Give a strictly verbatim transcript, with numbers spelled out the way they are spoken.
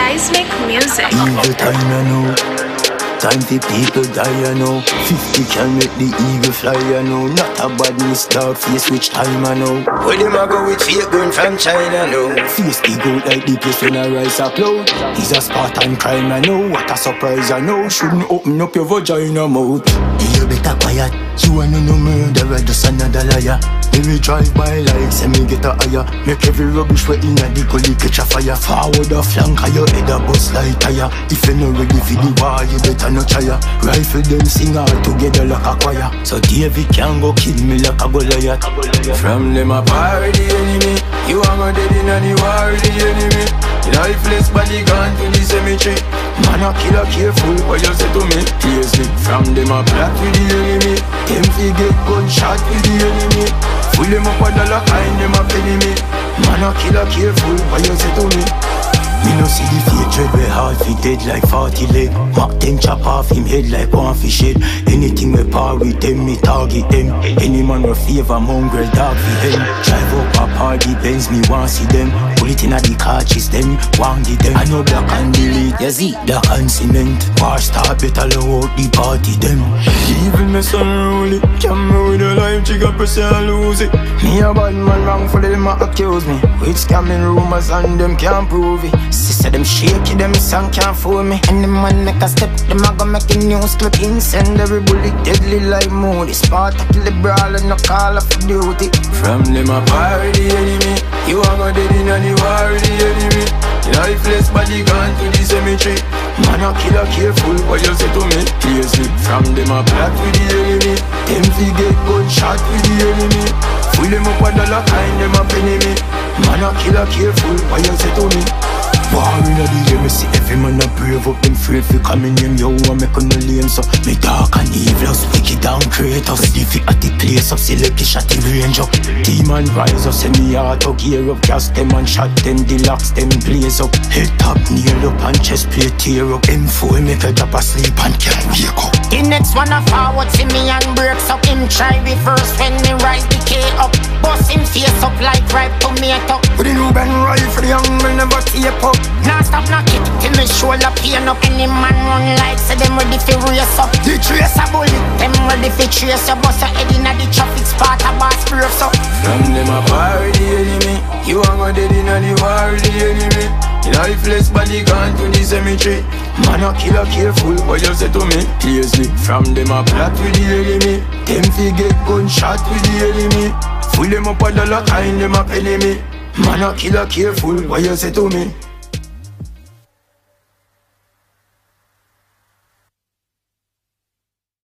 Seismic Music. Evil time I know. Time for people die I know. Fifty can make the eagle fly I know. Not a badness dog face which time I know. Where them a go with fake gun from China now. Face the gold like the place when I rise up low. He's a Spartan crime I know. What a surprise I know. Shouldn't open up your vagina mouth. You better quiet. You ain't no murderer, just another liar. Let me drive by like say me get a higher. Make every rubbish way inna the gully catch a fire. Forward a flank and your head a bust like tire. If you no ready for the war, you better no try. Rifle them sing all together like a choir. So David can go kill me like a Goliath. From them a party the enemy. You are my dead inna the war the enemy. Lifeless body gone to the cemetery. Man a killer careful what you say to me. Crazy. From them a plot with the enemy. Them fi get gunshot with the enemy. Full them up a dollar kind them a penny me. Man a killer careful what you say to me. Me no see the fake dread where hard fi dead like forty leg. Mac ten chop off him head like one fish head. Anything we par with them, me target them. Any man we favor mongrel dog fi him. Drive up a party Benz, me want see them. Pull it inna the cartridge them, want get them. I know black and delete, you see black and cement. War star better low out the party them. Even me son roll it, camera with a life jigger press and lose it. Me a bad man wrong for them a accuse me. With scamming rumors and them can't prove it. Sister them shaky, them song can't fool me. And the man make a step, them a go make a news clip. Incendiary bullet deadly like Moody. Spartak the brawler, no call for duty. From them a fire the enemy. You a go dead in the war the enemy. Lifeless body gone to the cemetery. Man a killer careful what you say to me. Crazy. From them a plot with the enemy. Them fi get gunshot with the enemy. Full them up a dollar kind them a penny me. Man a killer careful what you say to me. War inna the air, me see every man a brave up. Them afraid fi come in him, yo, I make on no lame. So me dark and evil, wicked and creators. Ready fi at the place up, select the shot the range up. Demon rise up, send me out to gear up. Gas them and shot them, deluxe them blaze up. Head top nail up and chest plate tear up. M four make a drop asleep and can't wake up. The next one a forward see me and breaks up. Him try reverse when me rise the K up. Bust him face up like ripe tomato. With the new Ben rifle, the young will never tape up. Now stop knock it till me shoulder pain up. Any man run like say them ready fi race up. The trace a bullet, them ready fi trace your bust your head inna the traffic spot a boss brace up. From them a fire the enemy. You a go dead inna the war the enemy. Lifeless body gone to the cemetery. Man a killer careful what you say to me. Crazy. From them a plot with the enemy. Them fi get gunshot with the enemy. Full them up a dollar kind them a penny me. Man a killer careful what you say to me.